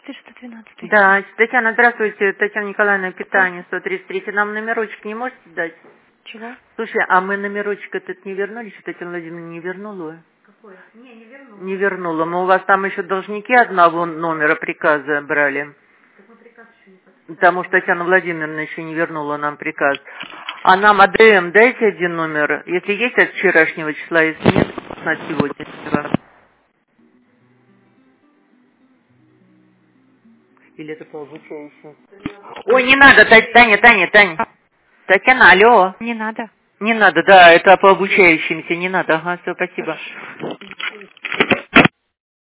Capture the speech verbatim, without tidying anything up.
четыреста двенадцать. Да, Татьяна, здравствуйте. Татьяна Николаевна, питание сто тридцать три. Нам номерочек не можете дать? Чего? Слушай, а мы номерочек этот не вернули? Что Татьяна Владимировна не вернула? Какой? Не, не вернула. Не вернула. Мы у вас там еще должники одного номера приказа брали. Так мы приказ еще не подписали. Потому что Татьяна Владимировна еще не вернула нам приказ. А нам АДМ дайте один номер, если есть от вчерашнего числа, если нет, от сегодняшнего. Или это по обучающим? Ой, не надо, Таня, Таня, Таня. Татьяна, алло. Не надо. Не надо, да, это по обучающимся, не надо. Ага, все, спасибо.